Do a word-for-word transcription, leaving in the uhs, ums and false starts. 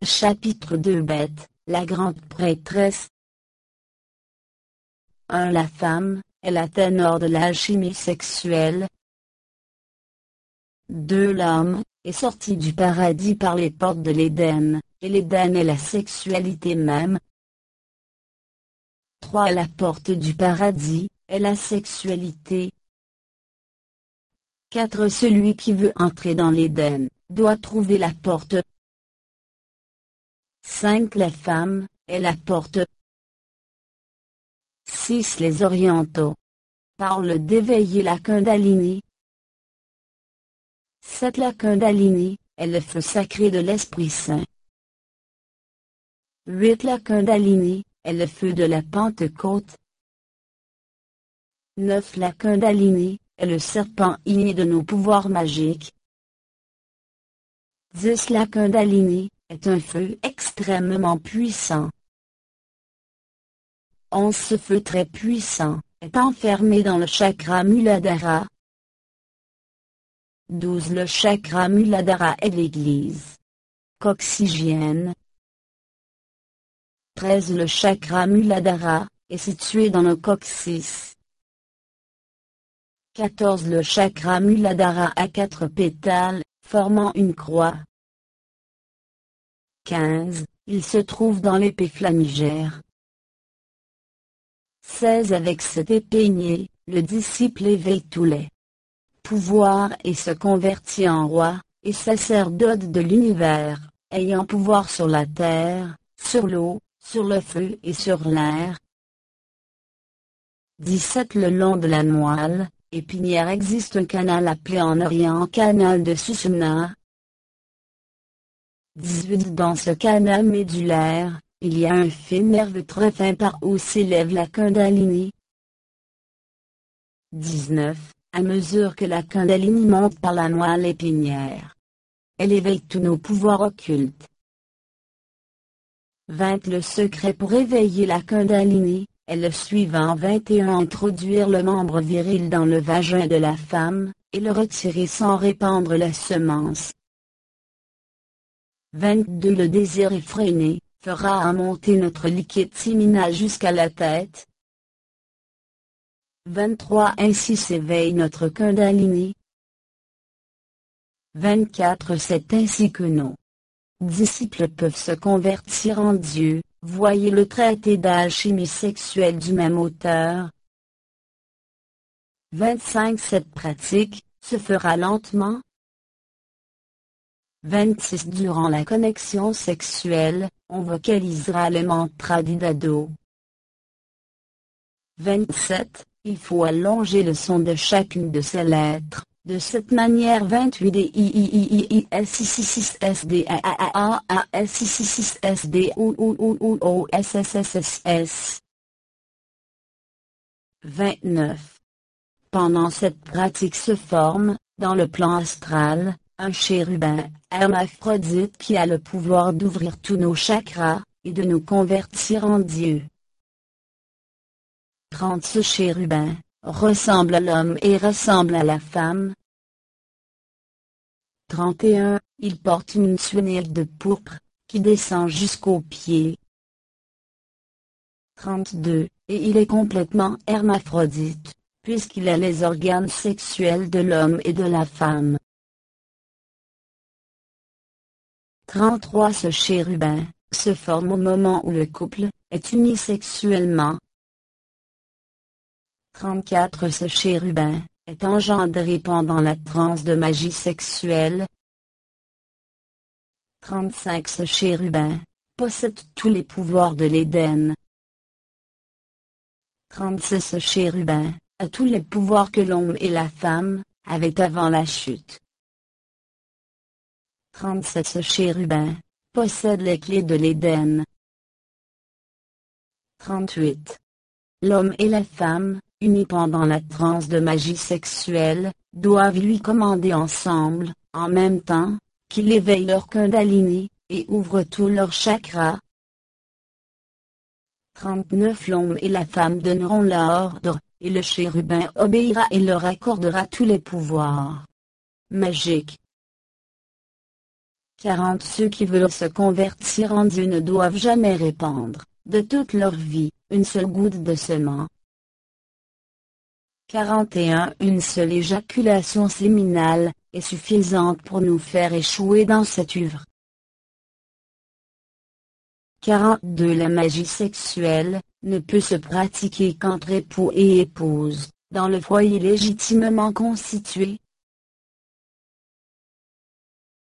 Chapitre deux Beth, la grande prêtresse. un La femme est la ténor de l'alchimie sexuelle. deux L'homme est sorti du paradis par les portes de l'Éden, et l'Éden est la sexualité même. trois La porte du paradis est la sexualité. quatre Celui qui veut entrer dans l'Éden doit trouver la porte. cinq La femme est la porte. six Les orientaux parlent d'éveiller la Kundalini. sept La Kundalini est le feu sacré de l'Esprit Saint. huit La Kundalini est le feu de la Pentecôte. neuf La Kundalini est le serpent inné de nos pouvoirs magiques. dix La Kundalini est un feu extrêmement puissant. onze Ce feu très puissant est enfermé dans le chakra Muladhara. douze Le chakra Muladhara est l'église coccygienne. treize Le chakra Muladhara est situé dans le coccyx. quatorze Le chakra Muladhara a quatre pétales, formant une croix. quinze Il se trouve dans l'épée flamigère. seize Avec cette épée ignée, le disciple éveille tous les pouvoirs et se convertit en roi et sacerdote de l'univers, ayant pouvoir sur la terre, sur l'eau, sur le feu et sur l'air. dix-sept Le long de la moelle épinière existe un canal appelé en Orient canal de Sushumna. dix-huit Dans ce canal médulaire, il y a un fil nerveux très fin par où s'élève la Kundalini. dix-neuf À mesure que la Kundalini monte par la moelle épinière, elle éveille tous nos pouvoirs occultes. vingt Le secret pour éveiller la Kundalini est le suivant. vingt et un Introduire le membre viril dans le vagin de la femme, et le retirer sans répandre la semence. vingt-deux Le désir effréné fera monter notre liquide séminal jusqu'à la tête. vingt-trois Ainsi s'éveille notre Kundalini. vingt-quatre C'est ainsi que nos disciples peuvent se convertir en Dieu. Voyez le traité d'alchimie sexuelle du même auteur. vingt-cinq Cette pratique se fera lentement. vingt-six Durant la connexion sexuelle, on vocalisera le mantra du dado. vingt-sept Il faut allonger le son de chacune de ces lettres. De cette manière vingt-huit D I I I I S I six S D A A A A S I six S D O O O O O S S S S S. vingt-neuf Pendant cette pratique se forme, dans le plan astral, un chérubin, hermaphrodite qui a le pouvoir d'ouvrir tous nos chakras, et de nous convertir en Dieu. trente Ce chérubin ressemble à l'homme et ressemble à la femme. trente et un Il porte une tunique de pourpre, qui descend jusqu'aux pieds. trente-deux Et il est complètement hermaphrodite, puisqu'il a les organes sexuels de l'homme et de la femme. trente-trois Ce chérubin se forme au moment où le couple est uni sexuellement. trente-quatre Ce chérubin est engendré pendant la transe de magie sexuelle. trente-cinq Ce chérubin possède tous les pouvoirs de l'Éden. trente-six Ce chérubin a tous les pouvoirs que l'homme et la femme avaient avant la chute. trente-sept Ce chérubin possède les clés de l'Éden. trente-huit L'homme et la femme, unis pendant la transe de magie sexuelle, doivent lui commander ensemble, en même temps, qu'il éveille leur Kundalini, et ouvre tous leurs chakras. trente-neuf L'homme et la femme donneront l'ordre, et le chérubin obéira et leur accordera tous les pouvoirs magiques. quarante Ceux qui veulent se convertir en Dieu ne doivent jamais répandre, de toute leur vie, une seule goutte de sément. quarante et un Une seule éjaculation séminale est suffisante pour nous faire échouer dans cette œuvre. quarante-deux La magie sexuelle ne peut se pratiquer qu'entre époux et épouses, dans le foyer légitimement constitué,